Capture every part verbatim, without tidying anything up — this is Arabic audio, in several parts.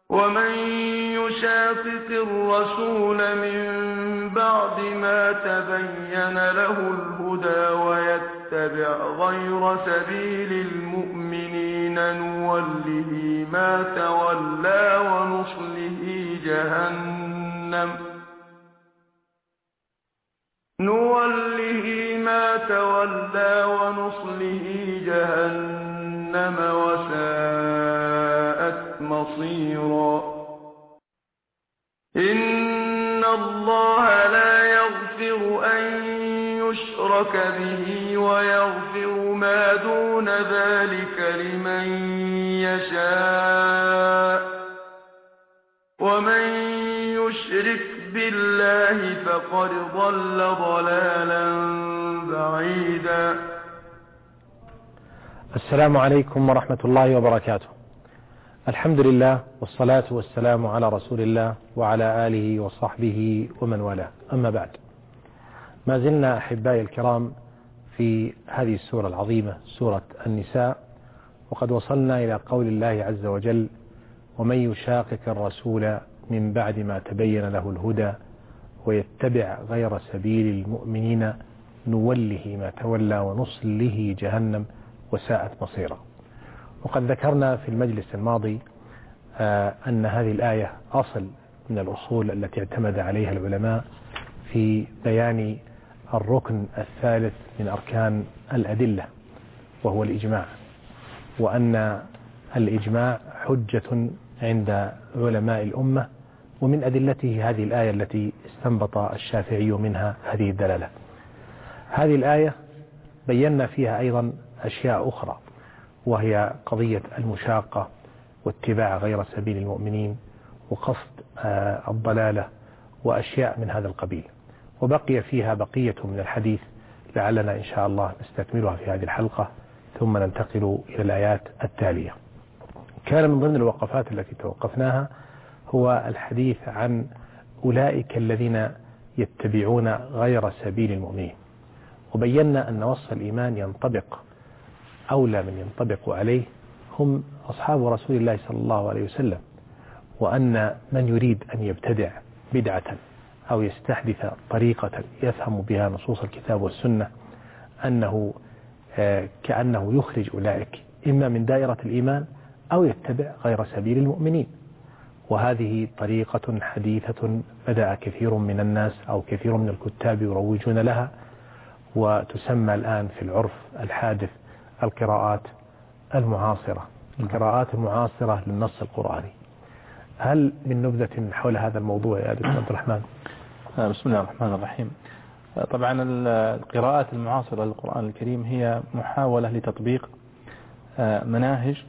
ومن يشاقق الرسول من بعد ما تبين له الهدى ويتبع غير سبيل المؤمنين نوله ما تولى ونصله جهنم نوله ما تولى ونصله جهنم وساءت مصيرا. إن الله لا يغفر أن يشرك به ويغفر ما دون ذلك لمن يشاء ومن يشرك بالله فقد ضل ضلالا بعيدا. السلام عليكم ورحمة الله وبركاته. الحمد لله والصلاة والسلام على رسول الله وعلى آله وصحبه ومن والاه، أما بعد، ما زلنا أحبائي الكرام في هذه السورة العظيمة سورة النساء، وقد وصلنا إلى قول الله عز وجل: ومن يشاقق الرسول من بعد ما تبين له الهدى ويتبع غير سبيل المؤمنين نوله ما تولى ونصله جهنم وساءت مصيرا. وقد ذكرنا في المجلس الماضي أن هذه الآية أصل من الأصول التي اعتمد عليها العلماء في بيان الركن الثالث من أركان الأدلة، وهو الإجماع، وأن الإجماع حجة عند علماء الأمة، ومن أدلته هذه الآية التي استنبط الشافعي منها هذه الدلالة. هذه الآية بينا فيها أيضا أشياء أخرى، وهي قضية المشاقة واتباع غير سبيل المؤمنين وقصد الضلالة وأشياء من هذا القبيل، وبقي فيها بقية من الحديث لعلنا إن شاء الله نستكملها في هذه الحلقة ثم ننتقل إلى الآيات التالية. كان من ضمن الوقفات التي توقفناها هو الحديث عن أولئك الذين يتبعون غير سبيل المؤمنين، وبينا أن وصف الإيمان ينطبق أولى من ينطبق عليه هم أصحاب رسول الله صلى الله عليه وسلم، وأن من يريد أن يبتدع بدعة أو يستحدث طريقة يفهم بها نصوص الكتاب والسنة أنه كأنه يخرج أولئك إما من دائرة الإيمان أو يتبع غير سبيل المؤمنين. وهذه طريقة حديثة بدأ كثير من الناس أو كثير من الكتاب يروجون لها، وتسمى الآن في العرف الحادث القراءات المعاصرة، القراءات المعاصرة للنص القرآني. هل من نبذة حول هذا الموضوع يا دكتور عبد الرحمن؟ بسم الله الرحمن الرحيم. طبعا القراءات المعاصرة للقرآن الكريم هي محاولة لتطبيق مناهج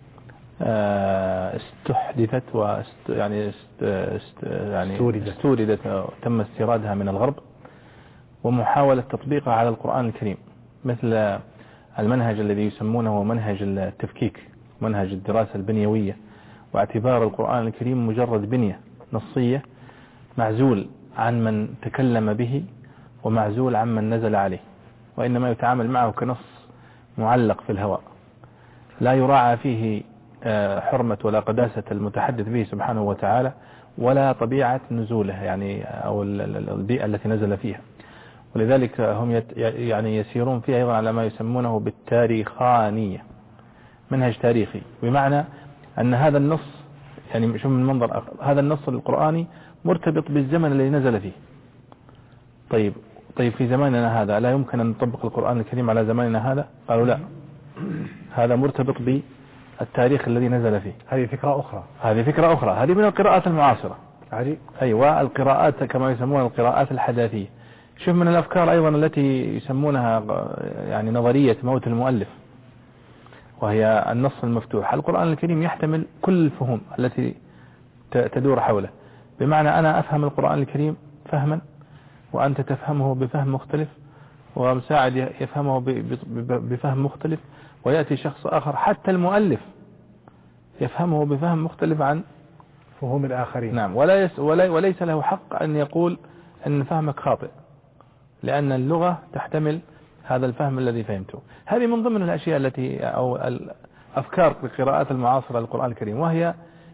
استحدثت واست يعني است است يعني استوردت, استوردت تم استيرادها من الغرب، ومحاولة تطبيقها على القرآن الكريم، مثل المنهج الذي يسمونه منهج التفكيك، منهج الدراسة البنيوية، واعتبار القرآن الكريم مجرد بنية نصية معزول عن من تكلم به ومعزول عن من نزل عليه، وإنما يتعامل معه كنص معلق في الهواء لا يراعى فيه حرمة ولا قداسة المتحدث به سبحانه وتعالى ولا طبيعة نزوله يعني أو البيئة التي نزل فيها. ولذلك هم يعني يسيرون فيها أيضا على ما يسمونه بالتاريخانية، منهج تاريخي، بمعنى أن هذا النص يعني شوف من منظر هذا النص القرآني مرتبط بالزمن الذي نزل فيه. طيب طيب في زماننا هذا لا يمكن أن نطبق القرآن الكريم على زماننا هذا؟ قالوا لا، هذا مرتبط بالتاريخ الذي نزل فيه. هذه فكرة أخرى هذه فكرة أخرى هذه من القراءات المعاصرة. عجيب. أيوة، القراءات كما يسمونها القراءات الحداثية. شوف من الأفكار أيضا التي يسمونها يعني نظرية موت المؤلف، وهي النص المفتوح. القرآن الكريم يحتمل كل الفهوم التي تدور حوله، بمعنى أنا أفهم القرآن الكريم فهما وأنت تفهمه بفهم مختلف، ومساعد يفهمه بفهم مختلف، ويأتي شخص آخر حتى المؤلف يفهمه بفهم مختلف عن فهوم الآخرين. نعم، ولا يس ولا وليس له حق أن يقول أن فهمك خاطئ، لأن اللغة تحتمل هذا الفهم الذي فهمته. هذه من ضمن الأشياء التي أو الأفكار في القراءات المعاصرة للقرآن الكريم، وهي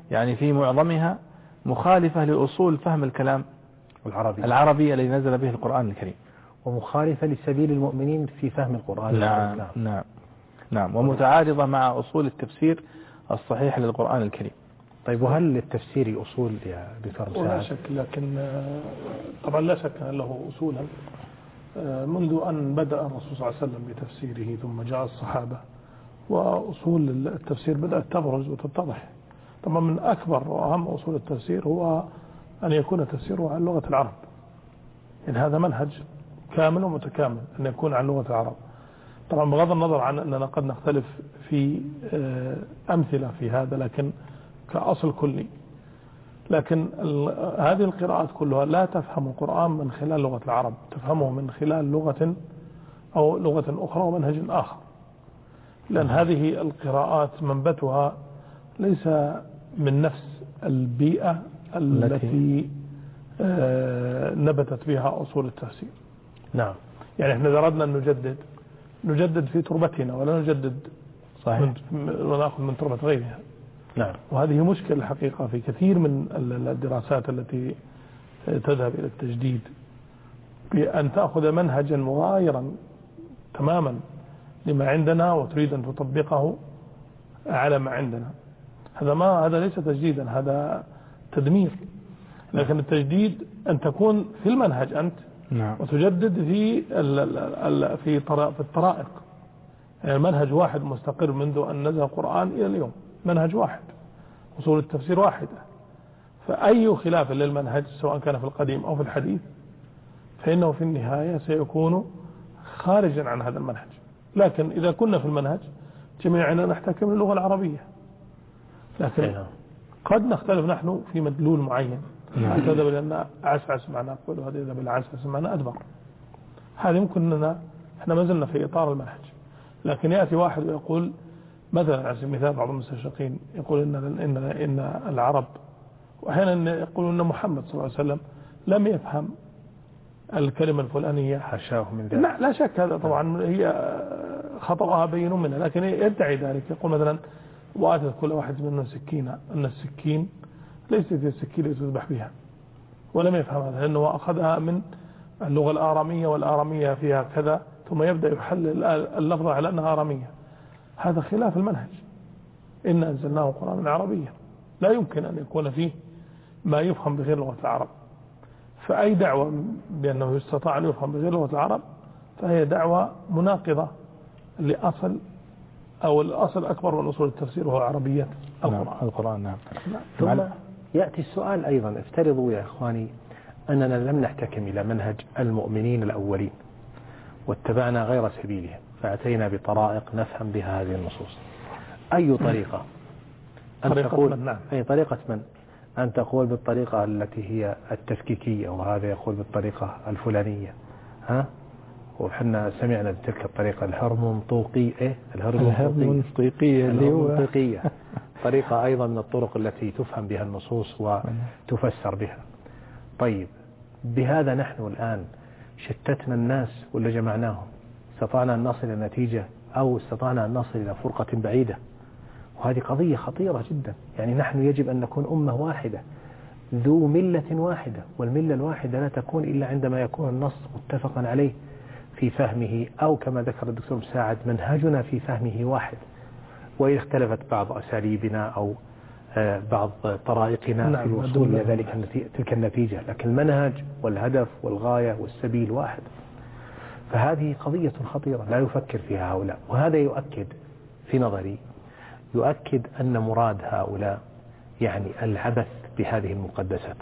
يعني في معظمها مخالفة لأصول فهم الكلام العربي العربي الذي نزل به القرآن الكريم، ومخالفة لسبيل المؤمنين في فهم القرآن. نعم نعم نعم, نعم ومتعارضة مع أصول التفسير الصحيح للقرآن الكريم. طيب، وهل للتفسير أصول يا دكتور مساعد؟ لا شك، لكن طبعا لا شك أن له أصولا منذ أن بدأ الرسول صلى الله عليه وسلم بتفسيره ثم جاء الصحابة، وأصول التفسير بدأت تبرز وتتضح. طبعا من أكبر وأهم أصول التفسير هو أن يكون تفسيره عن لغة العرب، إن هذا منهج كامل ومتكامل أن يكون عن لغة العرب. طبعا بغض النظر عن أننا قد نختلف في أمثلة في هذا، لكن كأصل كلي. لكن هذه القراءات كلها لا تفهم القرآن من خلال لغة العرب، تفهمه من خلال لغة أو لغة أخرى ومنهج آخر، لأن هذه القراءات منبتها ليس من نفس البيئة التي نبتت بها أصول التفسير. نعم. يعني احنا أردنا أن نجدد نجدد في تربتنا ولا نجدد صحيح ونأخذ من تربة غيرها. نعم. وهذه مشكلة الحقيقة في كثير من الدراسات التي تذهب إلى التجديد، بأن تأخذ منهجا مغايرا تماما لما عندنا وتريد أن تطبقه على ما عندنا. هذا ما هذا ليس تجديدا، هذا تدمير. لكن التجديد أن تكون في المنهج أنت، نعم. وتجدد في في في الطرائق. يعني منهج واحد مستقر منذ أن نزل القرآن إلى اليوم، منهج واحد، أصول التفسير واحدة. فأي خلاف للمنهج سواء كان في القديم أو في الحديث فإنه في النهاية سيكون خارجا عن هذا المنهج. لكن إذا كنا في المنهج جميعنا نحتكم للغة العربية، لكن قد نختلف نحن في مدلول معين. هذا بلأن عسعس معنا أقول، وهذا إذا بالعسعس معنا أدبر. هذه ممكن أننا إحنا ما زلنا في إطار المنهج. لكن يأتي واحد ويقول مثلا على سبيل المثال بعض المستشرقين يقول إن إن إن العرب، وأحيانا يقولون أن محمد صلى الله عليه وسلم لم يفهم الكلمة الفلانية. حاشاه من ذلك. لا, لا شك، هذا طبعا هي خطأها بين منها، لكن يدعي ذلك. يقول مثلا وآتت كل واحد منهم سكينة، أن السكين ليست هي السكينة التي تذبح بها، ولم يفهم هذا لأنه أخذها من اللغة الآرامية، والآرامية فيها كذا، ثم يبدأ يحلل اللفظة على أنها آرامية. هذا خلاف المنهج. إن أنزلناه قرآنا عربيا، لا يمكن أن يكون فيه ما يفهم بغير لغة العرب. فأي دعوة بأنه يستطاع أن يفهم بغير لغة العرب فهي دعوة مناقضة لأصل أو الأصل أكبر من أصول التفسير وهو عربية القرآن. نعم. القرآن نعم. ثم يأتي السؤال أيضا، افترضوا يا إخواني أننا لم نحتكم إلى منهج المؤمنين الأولين واتبعنا غير سبيلهم، فأتينا بطرائق نفهم بها هذه النصوص. أي طريقة أن طريقة تقول من؟ نعم. أي طريقة من؟ أن تقول بالطريقة التي هي التفكيكية، وهذا يقول بالطريقة الفلانية، ها؟ وحنا سمعنا بتلك الطريقة الهرمونطوقية، إيه؟ الهرمونطوقية اللي هو طريقة أيضا من الطرق التي تفهم بها النصوص وتفسر بها. طيب، بهذا نحن الآن شتتنا الناس ولا جمعناهم؟ استطعنا أن نصل إلى نتيجة أو استطعنا أن نصل إلى فرقة بعيدة؟ وهذه قضية خطيرة جدا. يعني نحن يجب أن نكون أمة واحدة ذو ملة واحدة، والملة الواحدة لا تكون إلا عندما يكون النص متفقا عليه في فهمه، أو كما ذكر الدكتور مساعد منهجنا في فهمه واحد. وإذا اختلفت بعض أساليبنا أو بعض طرائقنا نعم. في الوصول إلى ذلك تلك النتيجة، لكن المنهج والهدف والغاية والسبيل واحد. فهذه قضية خطيرة لا يفكر فيها هؤلاء. وهذا يؤكد في نظري يؤكد أن مراد هؤلاء يعني العبث بهذه المقدسات،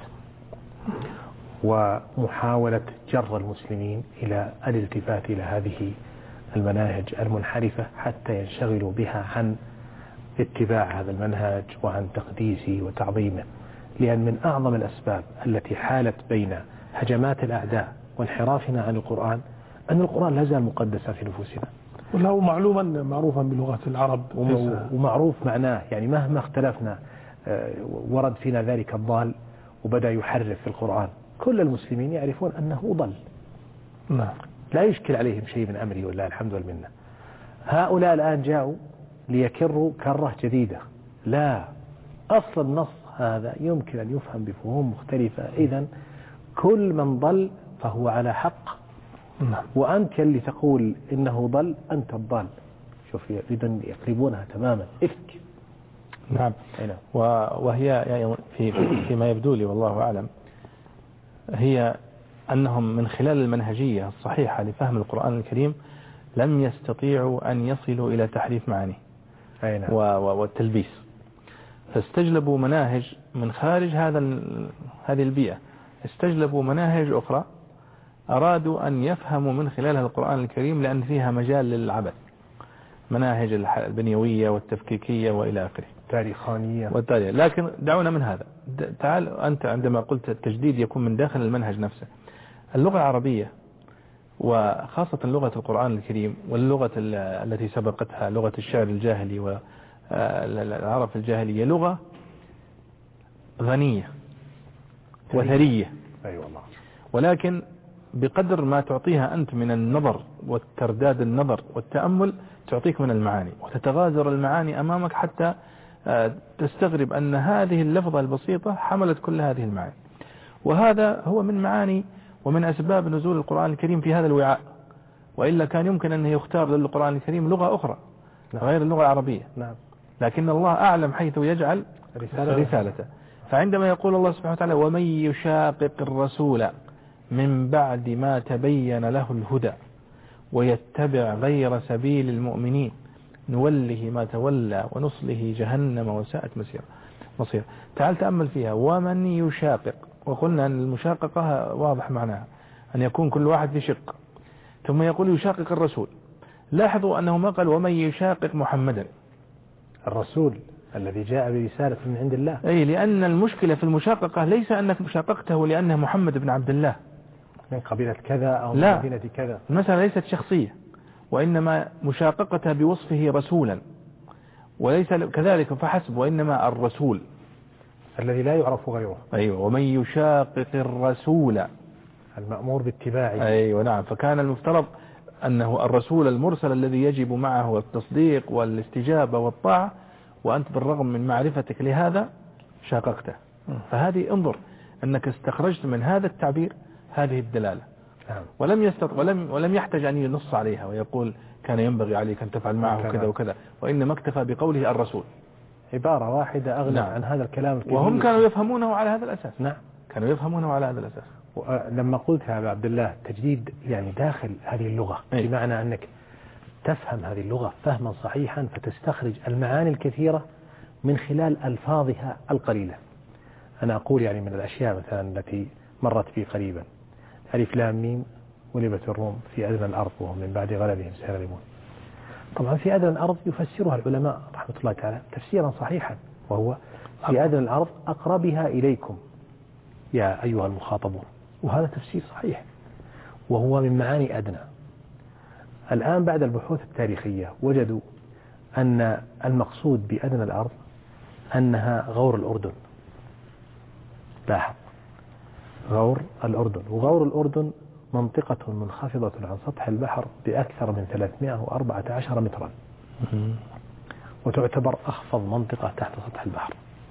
ومحاولة جر المسلمين إلى الالتفات إلى هذه المناهج المنحرفة حتى ينشغلوا بها عن اتباع هذا المنهج وعن تقديسه وتعظيمه. لأن من أعظم الأسباب التي حالت بين هجمات الأعداء وانحرافنا عن القرآن أن القرآن لا زال مقدسا في نفوسنا، وله معلوما معروفا بلغة العرب ومعروف معناه. يعني مهما اختلفنا ورد فينا ذلك الضال وبدأ يحرف في القرآن، كل المسلمين يعرفون أنه ضل. نعم. لا يشكل عليهم شيء من أمره والله الحمد والمنة. هؤلاء الآن جاءوا ليكروا كرة جديدة. لا، أصل النص هذا يمكن أن يفهم بفهوم مختلفة. إذن كل من ضل فهو على حق، وأنت اللي تقول إنه ضل أنت الضال. شوف يريدون يقربونها تماما إفك. نعم. وهي يعني في فيما يبدو لي والله أعلم هي أنهم من خلال المنهجية الصحيحة لفهم القرآن الكريم لم يستطيعوا أن يصلوا إلى تحريف معانيه والتلبيس، فاستجلبوا مناهج من خارج هذا هذه البيئة، استجلبوا مناهج أخرى أرادوا أن يفهموا من خلالها القرآن الكريم لأن فيها مجال للعبث، مناهج البنيوية والتفكيكية وإلى آخره، تاريخانية والتاريخ. لكن دعونا من هذا. تعال أنت عندما قلت التجديد يكون من داخل المنهج نفسه، اللغة العربية وخاصة لغة القرآن الكريم واللغة التي سبقتها لغة الشعر الجاهلي والعرب الجاهلية لغة غنية وثرية، أي والله. ولكن بقدر ما تعطيها أنت من النظر والترداد النظر والتأمل تعطيك من المعاني، وتتغازر المعاني أمامك حتى تستغرب أن هذه اللفظة البسيطة حملت كل هذه المعاني. وهذا هو من معاني ومن أسباب نزول القرآن الكريم في هذا الوعاء، وإلا كان يمكن أن يختار للقرآن الكريم لغة أخرى غير اللغة العربية. نعم. لكن الله أعلم حيث يجعل رسالته. فعندما يقول الله سبحانه وتعالى ومن يشاقق الرسول من بعد ما تبين له الهدى ويتبع غير سبيل المؤمنين نوله ما تولى ونصله جهنم وساءت مسيرا مصير. تعال تأمل فيها ومن يشاقق، وقلنا أن المشاققة واضح معناها أن يكون كل واحد في شق، ثم يقول يشاقق الرسول. لاحظوا أنه ما قال ومن يشاقق محمدا الرسول الذي جاء برسالة من عند الله. أي لأن المشكلة في المشاققة ليس أنك مشاققته لأنه محمد بن عبد الله من قبيلة كذا أو من لا. مدينة كذا. المسألة ليست شخصية، وإنما مشاققته بوصفه رسولا، وليس كذلك فحسب، وإنما الرسول الذي لا يعرف غيره. أيوة. ومن يشاقق الرسول المأمور باتباعه. أيوة نعم. فكان المفترض أنه الرسول المرسل الذي يجب معه التصديق والاستجابة والطاعة، وأنت بالرغم من معرفتك لهذا شاققته. فهذه انظر أنك استخرجت من هذا التعبير هذه الدلالة. ولم يستط... ولم ولم يحتاج أن ينص عليها ويقول كان ينبغي عليك أن تفعل معه كذا وكذا، وإنما اكتفى بقوله الرسول. عبارة واحدة أغنى نعم. عن هذا الكلام الكبير. وهم كانوا يفهمونه على هذا الأساس. نعم كانوا يفهمونه على هذا الأساس. لما قلت يا أبا عبد الله تجديد يعني داخل هذه اللغة، أي. بمعنى أنك تفهم هذه اللغة فهما صحيحا فتستخرج المعاني الكثيرة من خلال ألفاظها القليلة. أنا أقول يعني من الأشياء مثلا التي مرت بي قريبا ألف لام ميم غلبت الروم في أدنى الأرض وهم من بعد غلبهم سيغلبون. طبعا في أدنى الأرض يفسرها العلماء رحمة الله تعالى تفسيرا صحيحا، وهو في أدنى الأرض أقربها إليكم يا أيها المخاطبون، وهذا تفسير صحيح وهو من معاني أدنى. الآن بعد البحوث التاريخية وجدوا أن المقصود بأدنى الأرض أنها غور الأردن. لاحظ غور الأردن، وغور الأردن منطقة منخفضة عن سطح البحر بأكثر من ثلاثمائة وأربعة عشر مترا، وتعتبر أخفض منطقة تحت سطح البحر.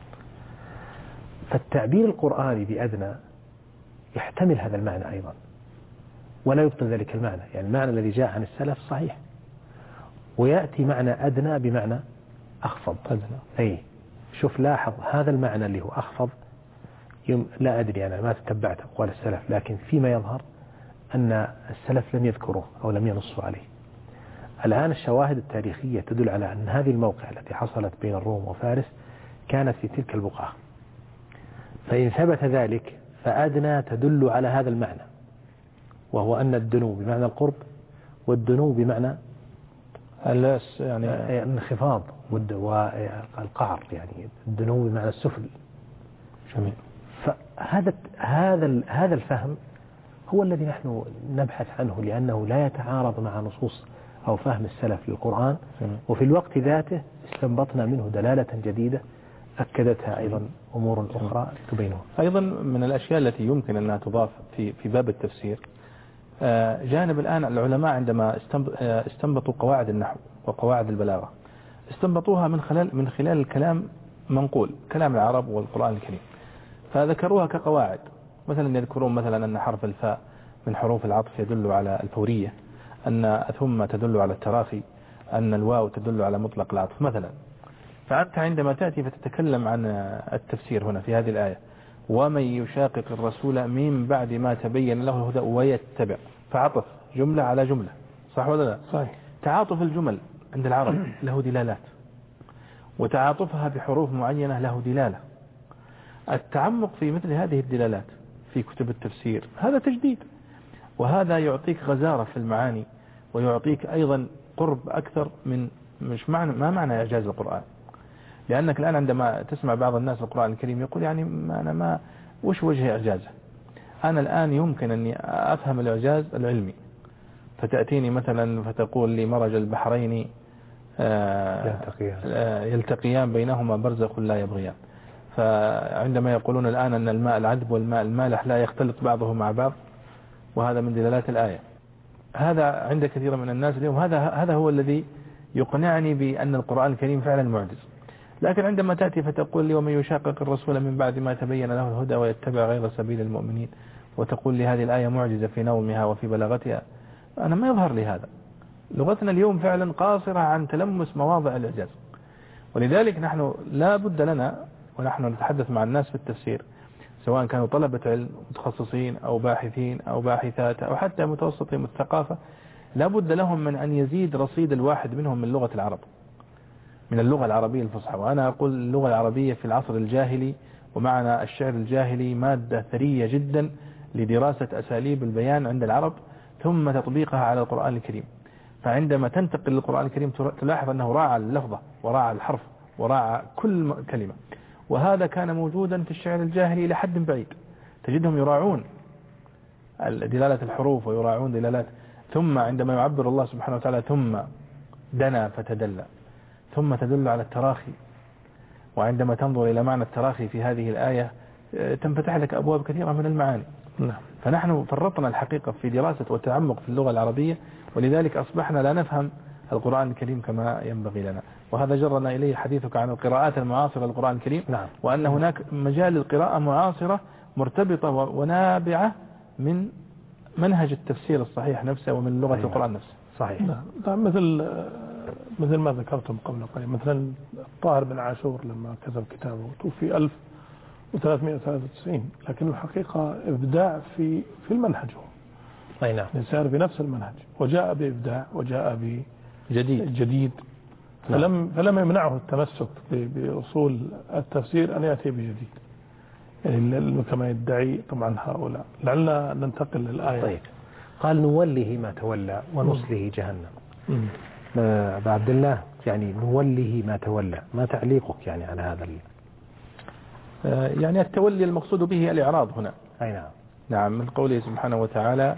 فالتعبير القرآني بأدنى يحتمل هذا المعنى أيضا ولا يبطل ذلك المعنى، يعني المعنى الذي جاء عن السلف صحيح، ويأتي معنى أدنى بمعنى أخفض. أدنى. أي شوف لاحظ هذا المعنى اللي هو أخفض يوم لا أدري أنا ما تتبعت أقوال السلف، لكن فيما يظهر أن السلف لم يذكروه أو لم ينصوا عليه. الآن الشواهد التاريخية تدل على أن هذه الموقعة التي حصلت بين الروم وفارس كانت في تلك البقعة، فإن ثبت ذلك فأدنى تدل على هذا المعنى، وهو أن الدنو بمعنى القرب والدنو بمعنى يعني الانخفاض والقعر، يعني الدنو بمعنى السفل. جميل. فهذا هذا هذا الفهم هو الذي نحن نبحث عنه، لأنه لا يتعارض مع نصوص أو فهم السلف للقرآن. جميل. وفي الوقت ذاته استنبطنا منه دلالة جديدة أكدتها أيضا أمور أخرى تبينها. أيضا من الأشياء التي يمكن أنها تضاف في في باب التفسير جانب الآن العلماء عندما استنبطوا قواعد النحو وقواعد البلاغة استنبطوها من خلال من خلال الكلام منقول كلام العرب والقرآن الكريم، فذكروها كقواعد. مثلا يذكرون مثلا أن حرف الفاء من حروف العطف يدل على الفورية، أن ثم تدل على التراخي، أن الواو تدل على مطلق العطف مثلا. فأنت عندما تأتي فتتكلم عن التفسير هنا في هذه الآية، ومن يشاقق الرسول من بعد ما تبين له الهدى ويتبع، فعطف جملة على جملة، صح ولا لا؟ صحيح. تعاطف الجمل عند العرب له دلالات، وتعاطفها بحروف معينة له دلالة. التعمق في مثل هذه الدلالات في كتب التفسير هذا تجديد، وهذا يعطيك غزارة في المعاني، ويعطيك أيضا قرب أكثر من مش معنى ما معنى إعجاز القرآن. لأنك الآن عندما تسمع بعض الناس القرآن الكريم يقول يعني ما أنا ما وش وجه إعجازه. أنا الآن يمكن أني أفهم الإعجاز العلمي، فتأتيني مثلا فتقول لي مرج البحرين يلتقيان بينهما برزخ لا يبغيان. فعندما يقولون الآن أن الماء العذب والماء المالح لا يختلط بعضه مع بعض، وهذا من دلالات الآية، هذا عند كثير من الناس اليوم هذا هذا هو الذي يقنعني بأن القرآن الكريم فعلا معجز. لكن عندما تأتي فتقول لي ومن يشاقق الرسول من بعد ما تبين له الهدى ويتبع غير سبيل المؤمنين، وتقول لي هذه الآية معجزة في نومها وفي بلاغتها، أنا ما يظهر لي هذا. لغتنا اليوم فعلا قاصرة عن تلمس مواضع الإعجاز. ولذلك نحن لا بد لنا ونحن نتحدث مع الناس في التفسير، سواء كانوا طلبة علم متخصصين أو باحثين أو باحثات أو حتى متوسطين الثقافة، لا بد لهم من أن يزيد رصيد الواحد منهم من لغة العرب، من اللغة العربية الفصحى. وأنا أقول اللغة العربية في العصر الجاهلي ومعنى الشعر الجاهلي مادة ثرية جدا لدراسة أساليب البيان عند العرب ثم تطبيقها على القرآن الكريم. فعندما تنتقل للقرآن الكريم تلاحظ أنه راعى اللفظة وراعى الحرف وراعى كل كلمة، وهذا كان موجودا في الشعر الجاهلي لحد بعيد. تجدهم يراعون دلالة الحروف ويراعون دلالات. ثم عندما يعبر الله سبحانه وتعالى ثم دنا فتدلى، ثم تدل على التراخي، وعندما تنظر إلى معنى التراخي في هذه الآية تنفتح لك أبواب كثيرة من المعاني. نعم. فنحن فرطنا الحقيقة في دراسة والتعمق في اللغة العربية، ولذلك أصبحنا لا نفهم القرآن الكريم كما ينبغي لنا. وهذا جرنا إليه حديثك عن القراءات المعاصرة للقرآن الكريم. نعم. وأن هناك مجال للقراءة معاصرة مرتبطة ونابعة من منهج التفسير الصحيح نفسه ومن لغة صحيح. القرآن نفسه. صحيح. نعم. مثل مثل ما ذكرتم قبل قليل، مثلا الطاهر بن عاشور لما كتب كتابه توفي ألف وثلاثمائة وثلاثة وتسعين، لكن الحقيقة إبداع في في المنهج هو. أي نعم. سار بنفس المنهج وجاء بإبداع وجاء بجديد جديد. فلم فلم يمنعه التمسك بأصول التفسير أن يأتي بجديد، يعني كما يدعي طبعا هؤلاء. لعلنا ننتقل للآية. طيب. قال نوله ما تولى ونصله جهنم. أبا عبد الله، يعني نوله ما تولى، ما تعليقك يعني على هذا؟ يعني التولي المقصود به الإعراض هنا. أي نعم. نعم، من قوله سبحانه وتعالى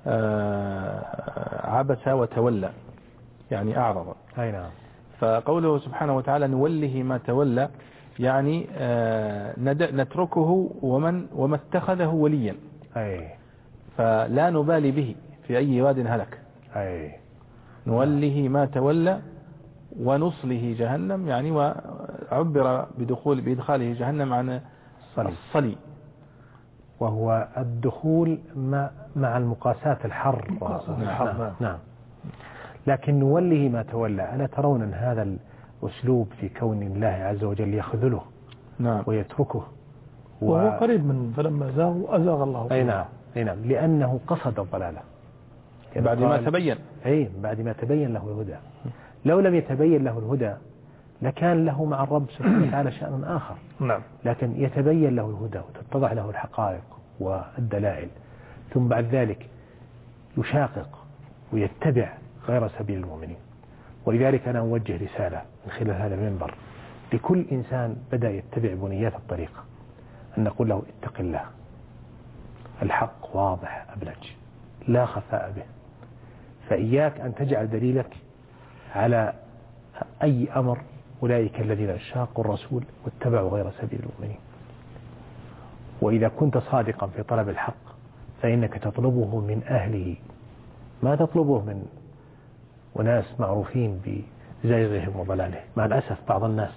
عبس وتولى، يعني أعرض. أي نعم. فقوله سبحانه وتعالى نوله ما تولى، يعني نتركه ومن وما اتخذه وليا. أي. فلا نبالي به في أي واد هلك. أي. نوله ما تولى ونصله جهنم، يعني وعبر بدخول بإدخاله جهنم عن الصلي, الصلي. وهو الدخول مع المقاسات الحر. نعم. نعم. نعم. لكن نوله ما تولى، ألا ترون أن هذا الأسلوب في كون الله عز وجل يخذله نعم. ويتركه و... وهو قريب من فلما زاغوا أزاغ الله. أي نعم. أي نعم. لأنه قصد الضلالة بعد ما تبين. أي بعد ما تبين له الهدى. لو لم يتبين له الهدى لكان له مع الرب سبحانه وتعالى شأن آخر. نعم. لكن يتبين له الهدى وتتضح له الحقائق والدلائل، ثم بعد ذلك يشاقق ويتبع غير سبيل المؤمنين. ولذلك أنا أوجه رسالة من خلال هذا المنبر لكل إنسان بدأ يتبع بنيات الطريق، أن نقول له اتق الله، الحق واضح أبلج لا خفاء به، فإياك أن تجعل دليلك على أي أمر أولئك الذين شاقوا الرسول واتبعوا غير سبيل المؤمنين. وإذا كنت صادقا في طلب الحق فإنك تطلبه من أهله، ما تطلبه من وناس معروفين بزيغهم وضلالهم. مع الأسف بعض الناس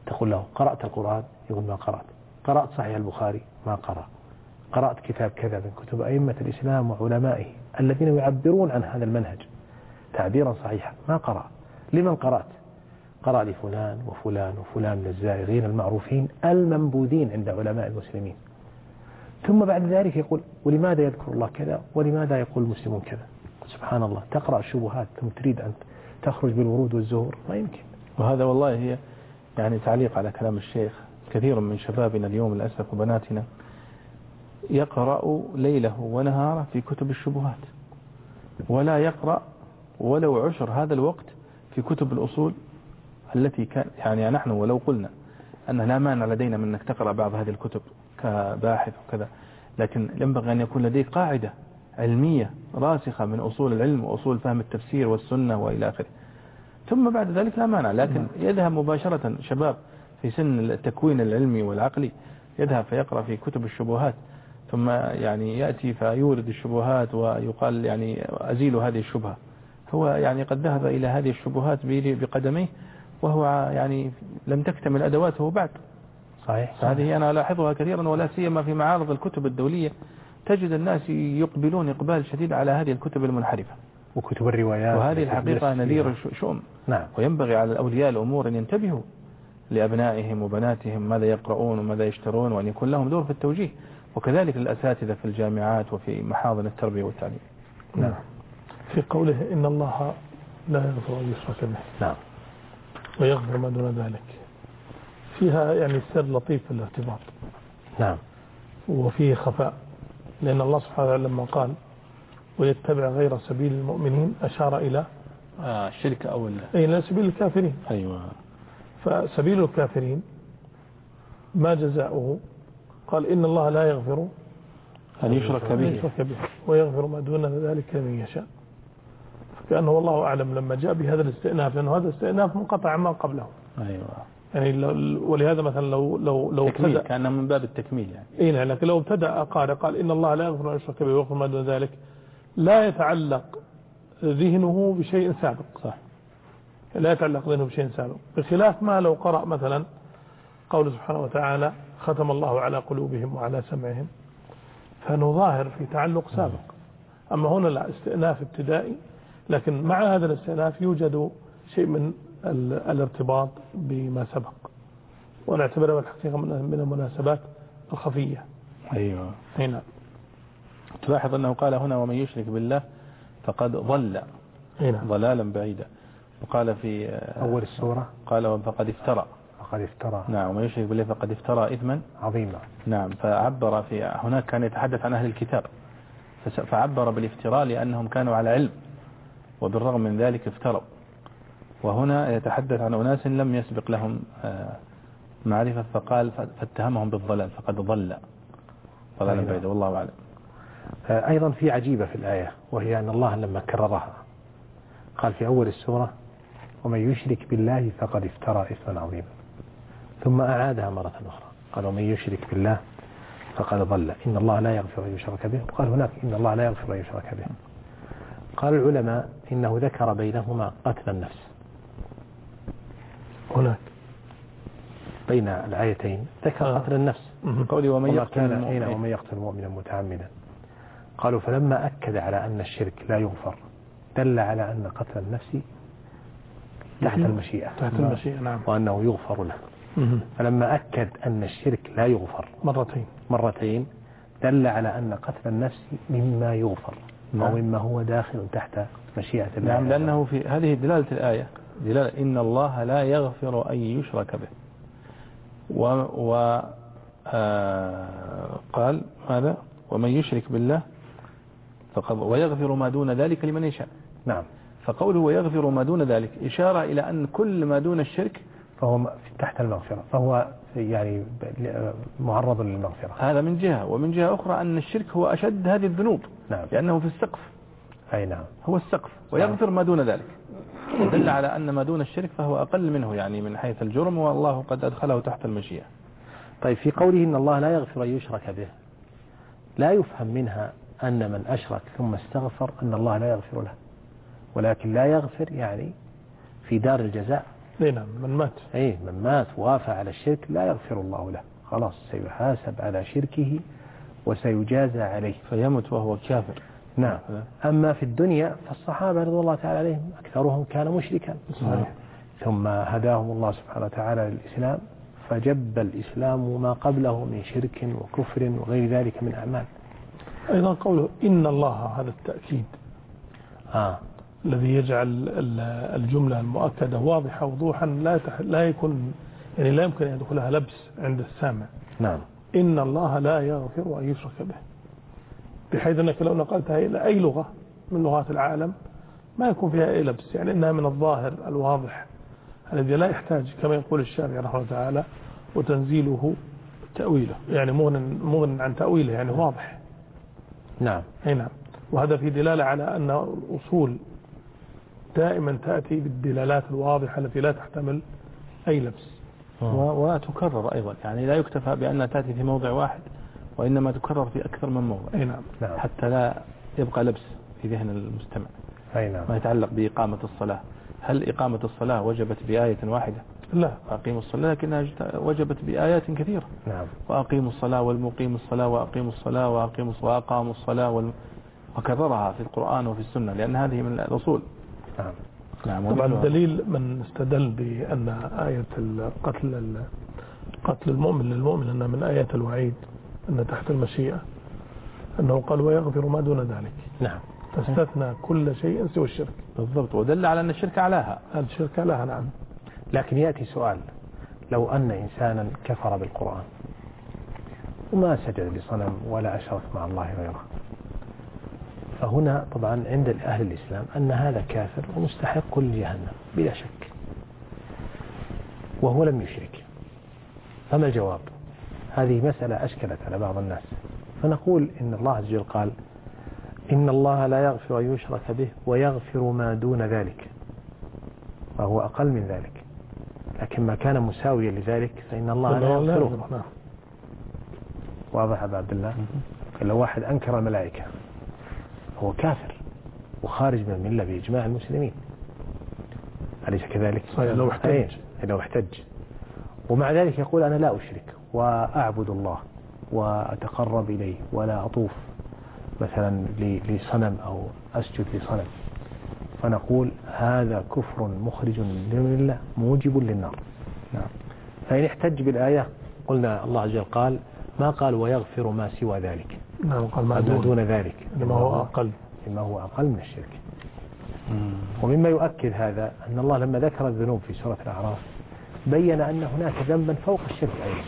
تقول له قرأت القرآن؟ يقول ما قرأت. قرأت صحيح البخاري؟ ما قرأ. قرأت كتاب كذا من كتب أئمة الإسلام وعلمائه الذين يعبرون عن هذا المنهج تعبيرا صحيحا؟ ما قرأ. لمن قرأت؟ قرأ لفلان وفلان وفلان من الزائغين المعروفين المنبوذين عند علماء المسلمين. ثم بعد ذلك يقول ولماذا يذكر الله كذا ولماذا يقول المسلمون كذا؟ سبحان الله، تقرأ الشبهات ثم تريد أن تخرج بالورود والزهور، ما يمكن. وهذا والله هي يعني تعليق على كلام الشيخ. كثير من شبابنا اليوم للأسف وبناتنا يقرأ ليله ونهاره في كتب الشبهات، ولا يقرأ ولو عشر هذا الوقت في كتب الأصول التي كان يعني نحن ولو قلنا أن لا مانع لدينا من أنك تقرأ بعض هذه الكتب كباحث وكذا، لكن ينبغي أن يكون لديك قاعدة علمية راسخة من أصول العلم وأصول فهم التفسير والسنة وإلى آخره، ثم بعد ذلك لا مانع. لكن يذهب مباشرة شباب في سن التكوين العلمي والعقلي يذهب فيقرأ في كتب الشبهات، ثم يعني يأتي فيورد الشبهات ويقال يعني أزيل هذه الشبهة. هو يعني قد ذهب إلى هذه الشبهات بقدميه وهو يعني لم تكتمل أدواته بعد. صحيح. هذه أنا ألاحظها كثيرا، ولا سيما في معارض الكتب الدولية تجد الناس يقبلون إقبال شديد على هذه الكتب المنحرفة وكتب الروايات، وهذه الحقيقة نذير شؤم. نعم. وينبغي على الأولياء الأمور أن ينتبهوا لأبنائهم وبناتهم ماذا يقرؤون وماذا يشترون، وأن يكون لهم دور في التوجيه، وكذلك الأساتذة في الجامعات وفي محاضن التربية والتعليم. نعم. في قوله إن الله لا يغفر أن يشرك به نعم ويغفر ما دون ذلك، فيها يعني سر لطيف في الارتباط. نعم. وفيه خفاء، لأن الله سبحانه وتعالى لما قال ويتبع غير سبيل المؤمنين أشار إلى آه الشرك أو أي إلى سبيل الكافرين. أيوة. فسبيل الكافرين ما جزاؤه؟ قال إن الله لا يغفر أن يشرك به ويغفر ما دون ذلك لمن يشاء. فكأنه والله أعلم لما جاء بهذا الاستئناف، لأنه هذا الاستئناف منقطع ما قبله. أيوة. يعني ولهذا مثلا لو لو لو ابتدأ كان من باب التكميل يعني. إيه لكن لو ابتدأ قال قال إن الله لا يغفر أن يشرك به ويغفر ما دون ذلك، لا يتعلق ذهنه بشيء سابق. صح. لا يتعلق ذهنه بشيء سابق، بخلاف ما لو قرأ مثلا قول سبحانه وتعالى ختم الله على قلوبهم وعلى سمعهم، فانه ظاهر في تعلق سابق. أما هنا لا، استئناف ابتدائي، لكن مع هذا الاستئناف يوجد شيء من الارتباط بما سبق، ونعتبرها الحقيقة من المناسبات الخفية. أيوة. هنا تلاحظ أنه قال هنا ومن يشرك بالله فقد ضل هنا ضلالا بعيدا، وقال في أول السورة قال فقد افترى فقد افترى نعم ومن يشرك بالله فقد افترى إثما عظيما. نعم. فعبر في هناك كان يتحدث عن أهل الكتاب فعبر بالافتراء لأنهم كانوا على علم وبالرغم من ذلك افتروا، وهنا يتحدث عن أناس لم يسبق لهم معرفة فقال فاتهمهم بالضلال فقد ضل ضلالا بعيدا، والله أعلم. أيضا في عجيبة في الآية، وهي أن الله لما كررها قال في أول السورة ومن يشرك بالله فقد افترى إثما عظيما، ثم أعادها مرة أخرى قال ومن يشرك بالله فقد ضل إن الله لا يغفر أن يشرك به، وقال هناك إن الله لا يغفر أن يشرك به. قال العلماء إنه ذكر بينهما قتل النفس، هناك بين الآيتين ذكر آه. قتل النفس قولي ومن يقتل المؤمن ومن يقتل مؤمنا متعمدا. قالوا فلما أكد على أن الشرك لا يغفر دل على أن قتل النفس تحت المشيئة تحت المشيئة نعم، وأنه يغفر له. فلما أكد أن الشرك لا يغفر مرتين مرتين دل على أن قتل النفس مما يغفر نعم. أو مما هو داخل تحت مشيئة الله. نعم، لأنه في هذه دلالة الآية دلالة إن الله لا يغفر أن يشرك به، و, و آه قال ماذا ومن يشرك بالله فقد ويغفر ما دون ذلك لمن يشاء. نعم. فقوله ويغفر ما دون ذلك إشارة إلى أن كل ما دون الشرك فهو تحت المغفرة، فهو يعني معرض للمغفرة. هذا من جهة، ومن جهة أخرى أن الشرك هو أشد هذه الذنوب. نعم. لأنه في السقف. أي نعم. هو السقف ويغفر ما دون ذلك، دل على أن ما دون الشرك فهو أقل منه يعني من حيث الجرم، والله قد أدخله تحت المشيئة. طيب في قوله إن الله لا يغفر أن يشرك به، لا يفهم منها أن من أشرك ثم استغفر أن الله لا يغفر له، ولكن لا يغفر يعني في دار الجزاء نعم من مات أي من مات وافى على الشرك لا يغفر الله له، خلاص سيحاسب على شركه وسيجازى عليه فيمت وهو كافر. نعم. أما في الدنيا فالصحابة رضي الله تعالى عليهم أكثرهم كان مشركا صحيح. ثم هداهم الله سبحانه وتعالى للإسلام فجب الإسلام ما قبله من شرك وكفر وغير ذلك من أعمال. أيضا قوله إن الله، هذا التأكيد آه. الذي يجعل الجملة المؤكدة واضحة وضوحا لا لا يكون يعني لا يمكن أن يدخلها لبس عند السامع. نعم. إن الله لا يغفر أن يشرك به، بحيث أنك لو نقلتها إلى أي لغة من لغات العالم ما يكون فيها أي لبس، يعني إنها من الظاهر الواضح الذي لا يحتاج كما يقول الشافعي رحمه الله تعالى وتنزيله تأويله، يعني مغن مغن عن تأويله، يعني واضح. نعم. أي نعم. وهذا في دلالة على أن الأصول دائما تأتي بالدلالات الواضحة التي لا تحتمل أي لبس وتكرر أيضا، يعني لا يكتفى بأنها تأتي في موضع واحد وإنما تكرر في أكثر من موضع. أي نعم. نعم. حتى لا يبقى لبس في ذهن المستمع. أي نعم. ما يتعلق بإقامة الصلاة، هل إقامة الصلاة وجبت بآية واحدة؟ لا، أقيموا الصلاة، لكنها وجبت بآيات كثيرة. نعم. وأقيموا الصلاة والمقيم الصلاة وأقيموا الصلاة وأقيموا وأقاموا الصلاة وال... وكررها في القرآن وفي السنة لأن هذه من الأصول. نعم. نعم. طبعا الدليل من استدل بأن آية القتل قتل المؤمن للمؤمن أنها من آيات الوعيد، أن تحت المشيئة، أنه قال ويغفر ما دون ذلك. نعم. فاستثنى كل شيء سوى الشرك. بالضبط، ودل على أن الشرك علاها. الشرك علاها. نعم. لكن يأتي سؤال، لو أن إنسانا كفر بالقرآن وما سجد لصنم ولا أشرك مع الله غيره، فهنا طبعا عند أهل الإسلام أن هذا كافر ومستحق لجهنم بلا شك، وهو لم يشرك، فما الجواب؟ هذه مسألة أشكلت على بعض الناس، فنقول إن الله عز وجل قال إن الله لا يغفر أن يشرك به ويغفر ما دون ذلك، فهو أقل من ذلك، لكن ما كان مساويا لذلك فإن الله لا يغفره. واضح أبا عبد الله؟ لو واحد أنكر الملائكة هو كافر وخارج من الملة بإجماع المسلمين، أليس كذلك؟ صحيح. لو احتج لو احتج ومع ذلك يقول أنا لا أشرك وأعبد الله وأتقرب إليه ولا أطوف مثلا لصنم أو أسجد لصنم، فنقول هذا كفر مخرج من الملة موجب للنار. نعم. فإن احتج بالآية قلنا الله عز وجل قال ما قال ويغفر ما سوى ذلك. نعم. قال ما دون, دون ذلك لما هو أقل لما هو أقل من الشرك. ومما يؤكد هذا أن الله لما ذكر الذنوب في سورة الأعراف بين أن هناك ذنبا فوق الشرك أيضا،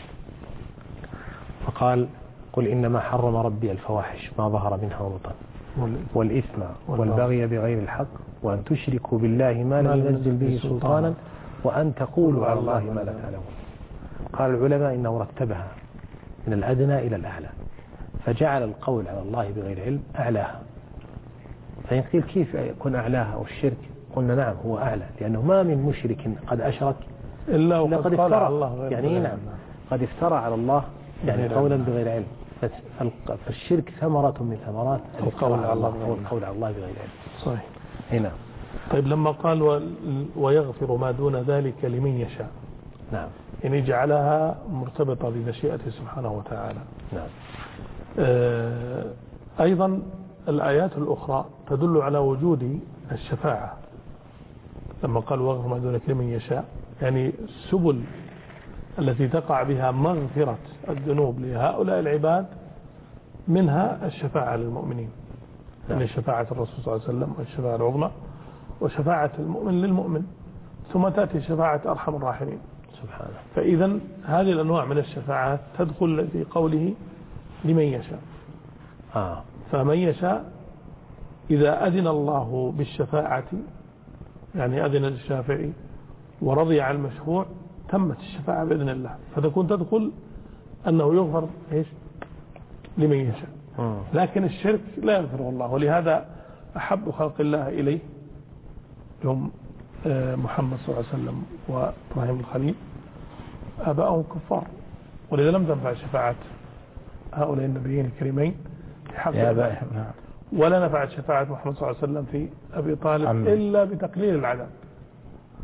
فقال قل إنما حرم ربي الفواحش ما ظهر منها وبطن والإثم والبغي بغير الحق وأن تشركوا بالله ما لم ينزل به سلطانا وأن تقولوا على الله ما لا تعلمون. قال العلماء إنه رتبها من الأدنى إلى الأعلى، فجعل القول على الله بغير علم أعلاها. فإن قيل كيف يكون أعلاها أو الشرك؟ قلنا نعم هو أعلى، لأنه ما من مشرك قد أشرك إلا وقد قد افترى الله يعني نعم قد افترى على الله يعني قولا بغير علم. فالشرك ثمرة من ثمرات القول على الله والقول على الله بغير علم. صحيح. هنا طيب لما قال ويغفر ما دون ذلك لمن يشاء، نعم، يعني جعلها مرتبطة بمشيئته سبحانه وتعالى. نعم. آه أيضا الآيات الأخرى تدل على وجود الشفاعة، لما قال ويغفر ما دون ذلك لمن يشاء، يعني السبل التي تقع بها مغفرة الذنوب لهؤلاء العباد منها الشفاعة للمؤمنين. يعني شفاعة الرسول صلى الله عليه وسلم والشفاعة العظمى وشفاعة المؤمن للمؤمن، ثم تأتي شفاعة أرحم الراحمين سبحانه. فإذا هذه الأنواع من الشفاعات تدخل في قوله لمن يشاء. آه. فمن يشاء إذا أذن الله بالشفاعة، يعني أذن للشافعي ورضي عن المشفوع، تمت الشفاعة بإذن الله، فتكون تدخل أنه يغفر إيش لمن يشاء. لكن الشرك لا يغفره الله، ولهذا أحب خلق الله إليه هم محمد صلى الله عليه وسلم وإبراهيم الخليل آباءهم كفار، ولذا لم تنفع شفاعة هؤلاء النبيين الكريمين في حق آبائهم، ولا نفعت شفاعة محمد صلى الله عليه وسلم في أبي طالب إلا بتقليل العذاب.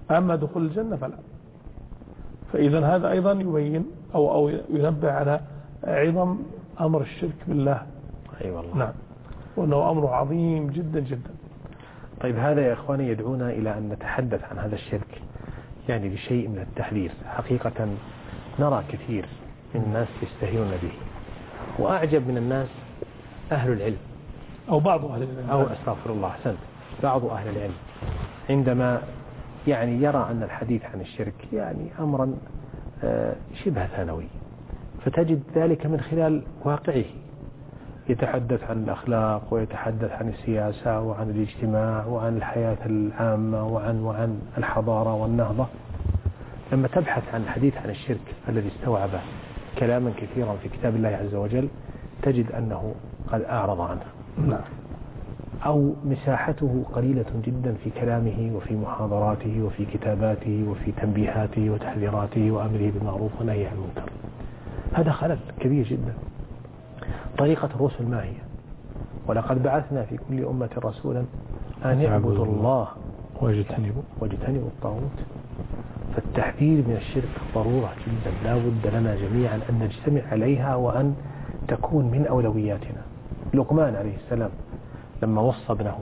أما دخول الجنة فلا. فإذا هذا أيضا يبين أو, أو ينبه على عظم أمر الشرك بالله. أي والله. نعم، وأنه أمر عظيم جدا جدا. طيب هذا يا إخواني يدعونا إلى أن نتحدث عن هذا الشرك يعني بشيء من التحذير. حقيقة نرى كثير من الناس يستهينون به، وأعجب من الناس أهل العلم أو بعض أهل العلم أو أستغفر الله أحسنت بعض أهل العلم عندما يعني يرى أن الحديث عن الشرك يعني أمرا شبه ثانوي، فتجد ذلك من خلال واقعه، يتحدث عن الأخلاق ويتحدث عن السياسة وعن الاجتماع وعن الحياة العامة وعن وعن الحضارة والنهضة. لما تبحث عن الحديث عن الشرك الذي استوعب كلاما كثيرا في كتاب الله عز وجل تجد أنه قد أعرض عنه. نعم. أو مساحته قليلة جدا في كلامه وفي محاضراته وفي كتاباته وفي تنبيهاته وتحذيراته وأمره بالمعروف ونهيه عن المنكر. هذا خلل كبير جدا. طريقة الرسل ما هي؟ ولقد بعثنا في كل أمة رسولا أن يعبدوا الله واجتنبوا واجتنبوا الطاغوت. فالتحذير من الشرك ضرورة جدا، لا بد لنا جميعا أن نجتمع عليها وأن تكون من أولوياتنا. لقمان عليه السلام لما وصى ابنه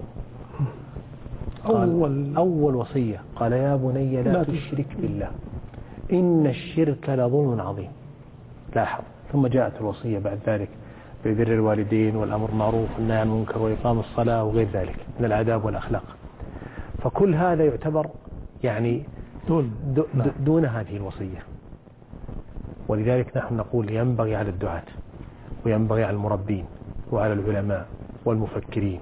أول, أول وصية قال يا بني لا تشرك بالله إن الشرك لظلم عظيم. لاحظ، ثم جاءت الوصية بعد ذلك ببر الوالدين والأمر بالمعروف والنهي عن المنكر وإقام الصلاة وغير ذلك من الآداب والأخلاق. فكل هذا يعتبر يعني دون, دون هذه الوصية. ولذلك نحن نقول ينبغي على الدعاة وينبغي على المربين وعلى العلماء والمفكرين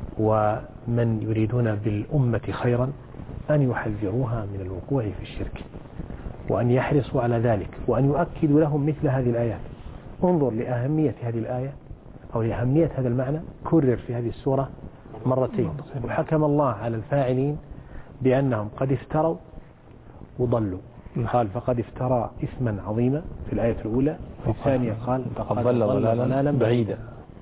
ومن يريدون بالأمة خيرا أن يحذروها من الوقوع في الشرك، وأن يحرصوا على ذلك، وأن يؤكدوا لهم مثل هذه الآيات. انظر لأهمية هذه الآية أو لأهمية هذا المعنى كرر في هذه السورة مرتين، وحكم الله على الفاعلين بأنهم قد افتروا وضلوا. قال فقد افترى إثما عظيما في الآية الأولى، في الثانية قال فقد ضل ضلالا بعيدا.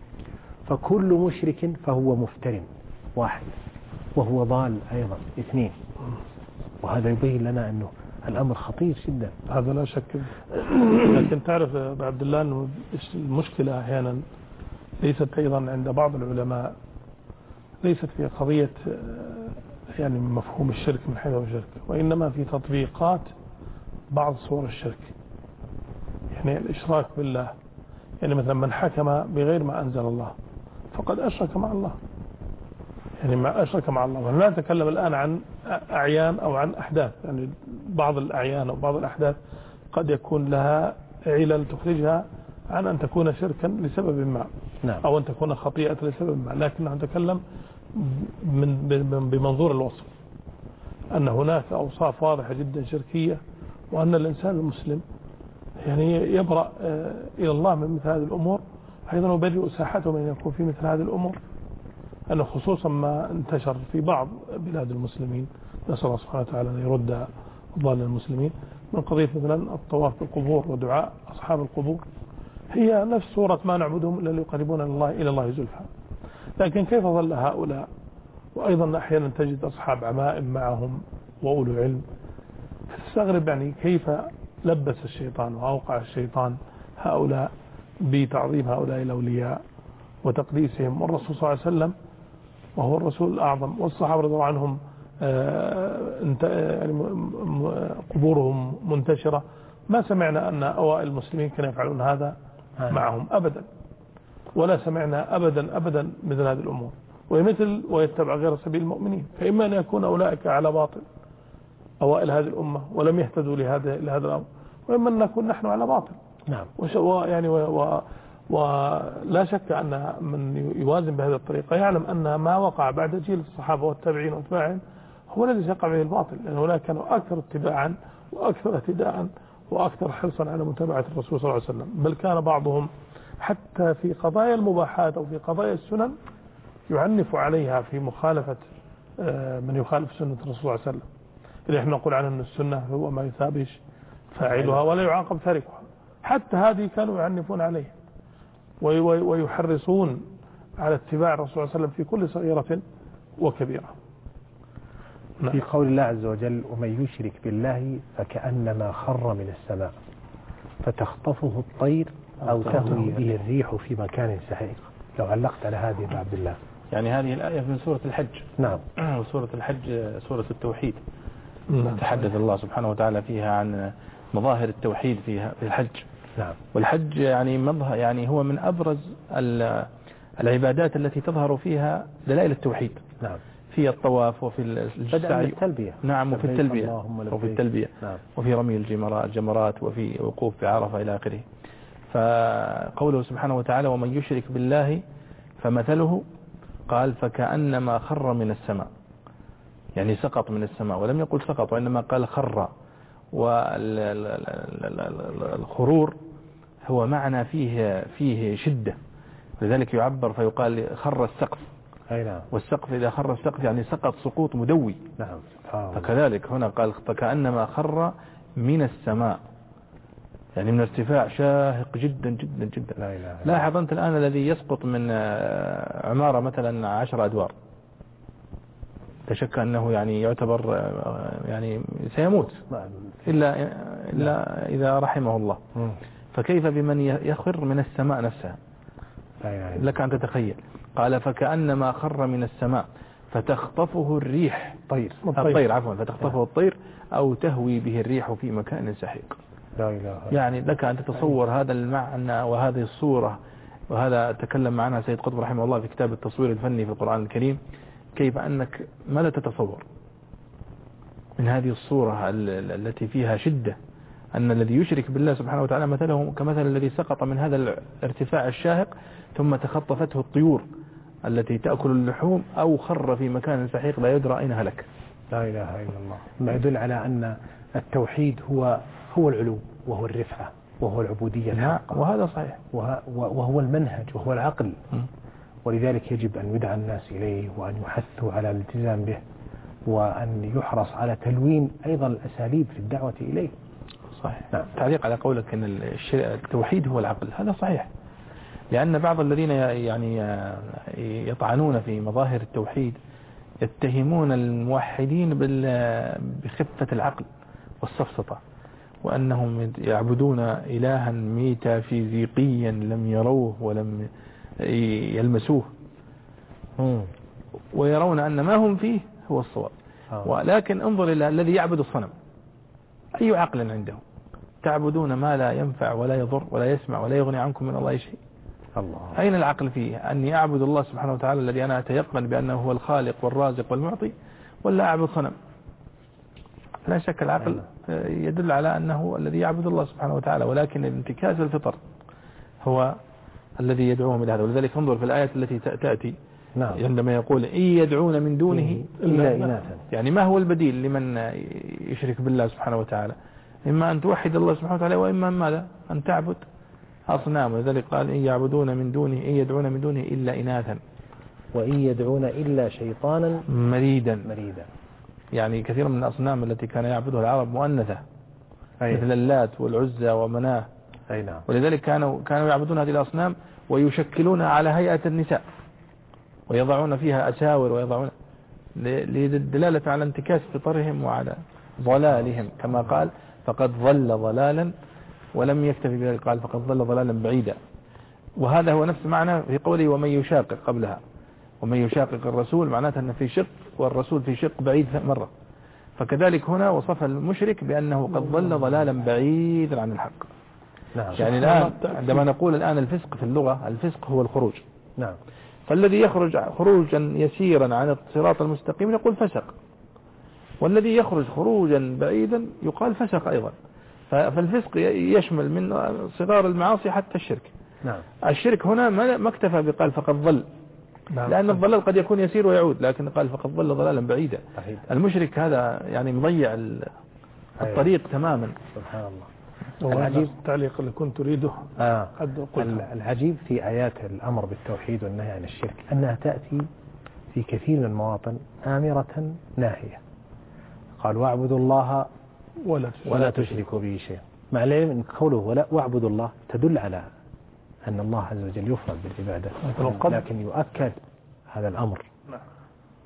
فكل مشرك فهو مفتر واحد، وهو ضال أيضا اثنين. وهذا يبين لنا أنه الأمر خطير جدا. هذا لا شك. لكن تعرف يا عبد الله أنه المشكلة أحيانا ليست أيضا عند بعض العلماء ليست في قضية يعني مفهوم الشرك من حيث الشرك، وإنما في تطبيقات بعض صور الشرك. يعني الإشراك بالله، يعني مثلا من حكم بغير ما أنزل الله فقد أشرك مع الله، يعني ما أشرك مع الله. ولا نتكلم الآن عن أعيان أو عن أحداث، يعني بعض الأعيان أو بعض الأحداث قد يكون لها علل تخرجها عن أن تكون شركا لسبب ما، نعم. أو أن تكون خطيئة لسبب ما، لكن نتكلم من بمنظور الوصف أن هناك أوصاف واضحة جدا شركية، وأن الإنسان المسلم يعني يبرأ إلى الله من مثل هذه الأمور، أيضا يبرئ ساحته من يكون في مثل هذه الأمور. أنه خصوصا ما انتشر في بعض بلاد المسلمين، نسأل الله سبحانه وتعالى أن يرد ضال المسلمين، من قضية مثلا الطواف بالقبور ودعاء أصحاب القبور، هي نفس صورة ما نعبدهم إلا ليقربون الله إلى الله زلفى. لكن كيف ظل هؤلاء؟ وأيضا أحيانا تجد أصحاب عمائم معهم وأولو علم، تستغرب يعني كيف لبس الشيطان وأوقع الشيطان هؤلاء بتعظيم هؤلاء الأولياء وتقديسهم. والرسول صلى الله عليه وسلم وهو الرسول الأعظم والصحابة رضي الله عنهم يعني قبورهم منتشرة، ما سمعنا أن أوائل المسلمين كانوا يفعلون هذا معهم أبدا، ولا سمعنا أبدا أبدا مثل هذه الأمور. ومثل ويتبع غير سبيل المؤمنين، فإما أن يكون أولئك على باطل أوائل هذه الأمة ولم يهتدوا لهذا لهذا الأمر، وإما أن نكون نحن على باطل. نعم. ويعني و ولا شك أن من يوازن بهذه الطريقة يعلم أن ما وقع بعد جيل الصحابة والتابعين واتباعهم هو الذي سيقع به الباطل، لأن هؤلاء كانوا أكثر اتباعا وأكثر اهتداء وأكثر حرصا على متابعة الرسول صلى الله عليه وسلم. بل كان بعضهم حتى في قضايا المباحات أو في قضايا السنن يعنف عليها في مخالفة من يخالف سنة الرسول صلى الله عليه وسلم، اللي احنا نقول عنه أن السنة هو ما يثابش فاعلها ولا يعاقب تاركها. حتى هذه كانوا يعنفون عليه ويحرصون على اتباع الرسول صلى الله عليه وسلم في كل صغيرة وكبيرة. في قول الله عز وجل ومن يشرك بالله فكأنما خر من السماء فتخطفه الطير أو تهوي به الريح في مكان سحيق. لو علقت على هذه يا عبد الله. يعني هذه الآية من سورة الحج. نعم. سورة الحج سورة التوحيد. تحدث الله سبحانه وتعالى فيها عن مظاهر التوحيد في الحج. نعم. والحج يعني مظهر يعني هو من أبرز العبادات التي تظهر فيها دلائل التوحيد. نعم. في الطواف وفي السعي. التلبية. نعم. وفي التلبية وفي التلبية. نعم. وفي رمي الجمرات وفي وقوف بعرفة إلى آخره. فقوله سبحانه وتعالى ومن يشرك بالله فمثله قال فكأنما خر من السماء، يعني سقط من السماء، ولم يقل سقط وإنما قال خر. والخرور هو معنى فيه فيه شدة، لذلك يعبر فيقال خر السقف. أي نعم. والسقف إذا خر السقف يعني سقط سقوط مدوي. نعم. فكذلك هنا قال فكأنما خر من السماء، يعني من ارتفاع شاهق جدا جدا جدا. لا إله. لاحظ أنت الآن الذي يسقط من عمارة مثلا عشر أدوار، تشك أنه يعني يعتبر يعني سيموت إلا, إلا إذا رحمه الله. فكيف بمن يخر من السماء نفسها؟ لك أن تتخيل. قال فكأنما خر من السماء فتخطفه الريح طير الطير عفوا فتخطفه الطير أو تهوي به الريح في مكان سحيق. لا إله. يعني لك أن تتصور هذا المعنى وهذه الصورة، وهذا تكلم عنها سيد قطب رحمه الله في كتاب التصوير الفني في القرآن الكريم، كيف أنك ما لا تتصور من هذه الصورة التي فيها شدة أن الذي يشرك بالله سبحانه وتعالى مثله كمثل الذي سقط من هذا الارتفاع الشاهق ثم تخطفته الطيور التي تأكل اللحوم أو خر في مكان سحيق لا يدرى أين هلك. لا إله إلا الله. ما يدل على أن التوحيد هو هو العلو وهو الرفعة وهو العبودية الحقة. وهذا صحيح. وهو المنهج وهو العقل. ولذلك يجب أن يدعى الناس إليه وأن يحثوا على الالتزام به وأن يحرص على تلوين أيضا الأساليب في الدعوة إليه. صحيح. نعم. تعليق على قولك أن التوحيد هو العقل، هذا صحيح، لأن بعض الذين يعني يطعنون في مظاهر التوحيد يتهمون الموحدين بخفة العقل والسفسطة، وأنهم يعبدون إلها ميتافيزيقيا لم يروه ولم يلمسوه، ويرون أن ما هم فيه هو الصواب. ولكن انظر إلى الذي يعبد الصنم، أي عقل عنده؟ تعبدون ما لا ينفع ولا يضر ولا يسمع ولا يغني عنكم من الله شيء. الله. أين العقل فيه؟ أني أعبد الله سبحانه وتعالى الذي أنا أتيقن بأنه هو الخالق والرازق والمعطي، ولا أعبد صنم؟ لا شك العقل يدل على أنه الذي يعبد الله سبحانه وتعالى، ولكن انتكاس الفطر هو الذي يدعوهم إلى هذا. ولذلك انظر في الآيات التي تأتي. نعم. عندما يقول إن يدعون من دونه إلا إناثا، يعني ما هو البديل لمن يشرك بالله سبحانه وتعالى؟ إما أن توحد الله سبحانه وتعالى، وإما ماذا؟ أن تعبد أصنام. ولذلك قال إن يعبدون من دونه إن يدعون من دونه إلا إناثا وإن يدعون إلا شيطانا مريدا. مريدا. يعني كثير من الأصنام التي كان يعبدها العرب مؤنثة، مثل اللات والعزى ومناه. أي نعم. ولذلك كانوا كانوا يعبدون هذه الأصنام ويشكلونها على هيئة النساء ويضعون فيها أساور ويضعون لدلالة على انتكاس فطرهم وعلى ضلالهم، كما قال فقد ضل ضلالا، ولم يكتفي بذلك قال فقد ضل ضلالا بعيدا. وهذا هو نفس معنى في قوله ومن يشاقق قبلها، ومن يشاقق الرسول معناته أن في شق والرسول في شق بعيد مرة. فكذلك هنا وصف المشرك بأنه قد ضل ضلالا بعيدا عن الحق. نعم. يعني الآن عندما نقول الآن الفسق في اللغة، الفسق هو الخروج. نعم. فالذي يخرج خروجا يسيرا عن الصراط المستقيم يقول فسق، والذي يخرج خروجا بعيدا يقال فسق أيضا. فالفسق يشمل من صغار المعاصي حتى الشرك. نعم. الشرك هنا ما اكتفى بقال فقد ضل، نعم. لأن الضلال قد يكون يسير ويعود، لكن قال فقد ضل ضلالا بعيدا. صحيح. المشرك هذا يعني مضيع الطريق تماما. سبحان الله. العجيب التعليق اللي كنت تريده. آه. العجيب في آيات الأمر بالتوحيد والنهي عن الشرك أنها تأتي في كثير من المواطن آمرة ناهية. قال واعبدوا الله ولا, ولا تشركوا به شيئا، مع العلم أن قوله ولا واعبدوا الله تدل على أن الله عز وجل يفرد بالعبادة، لكن يؤكد هذا الأمر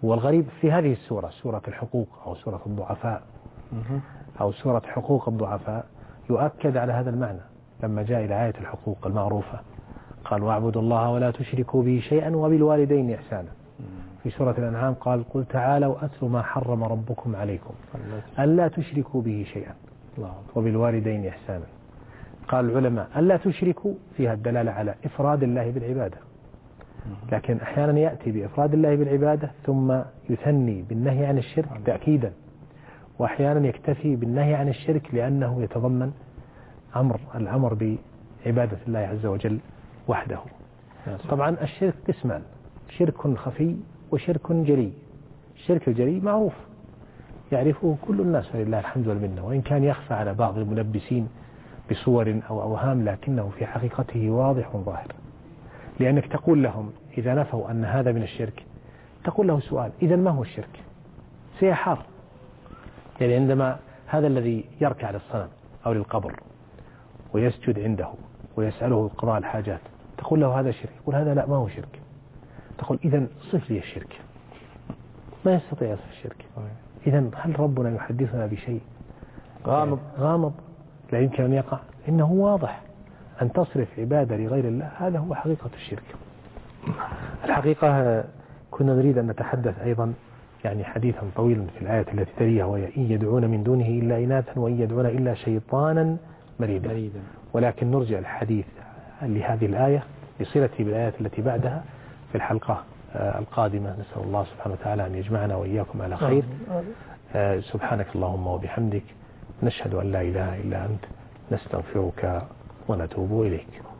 والغريب في هذه السورة، سورة الحقوق أو سورة الضعفاء أو سورة حقوق الضعفاء، يؤكد على هذا المعنى لما جاء إلى آية الحقوق المعروفة قال واعبدوا الله ولا تشركوا به شيئا وبالوالدين إحسانا. في سورة الأنعام قال قل تعالوا أتل ما حرم ربكم عليكم ألا تشركوا به شيئا وبالوالدين إحسانا. قال العلماء ألا تشركوا فيها الدلالة على إفراد الله بالعبادة، لكن أحيانا يأتي بإفراد الله بالعبادة ثم يثني بالنهي عن الشرك تأكيدا، وأحيانا يكتفي بالنهي عن الشرك لأنه يتضمن أمر الأمر بعبادة الله عز وجل وحده. طبعا الشرك قسمان، شرك خفي وشرك جلي. الشرك الجلي معروف يعرفه كل الناس ولله الحمد والمنة، وإن كان يخفى على بعض الملبسين بصور أو أوهام لكنه في حقيقته واضح ظاهر. لأنك تقول لهم إذا نفوا أن هذا من الشرك تقول له سؤال إذا ما هو الشرك؟ سيحار. يعني عندما هذا الذي يركع للصنم أو للقبر ويسجد عنده ويسأله قضاء الحاجات تقول له هذا شرك؟ يقول هذا لا ما هو شرك. تقول إذن صف لي الشرك، ما يستطيع يصف الشرك. إذن هل ربنا يحدثنا بشيء غامض غامض لا يمكن أن يقع؟ إنه واضح أن تصرف عبادة لغير الله هذا هو حقيقة الشرك. الحقيقة كنا نريد أن نتحدث أيضا يعني حديثا طويلا في الآية التي تليها وهي إن يدعون من دونه إلا إناثا وإن يدعون إلا شيطانا مريدا، ولكن نرجع الحديث لهذه الآية بصلته بالآيات التي بعدها في الحلقة القادمة. نسأل الله سبحانه وتعالى أن يجمعنا وإياكم على خير. سبحانك اللهم وبحمدك نشهد أن لا إله إلا أنت نستغفرك ونتوب إليك.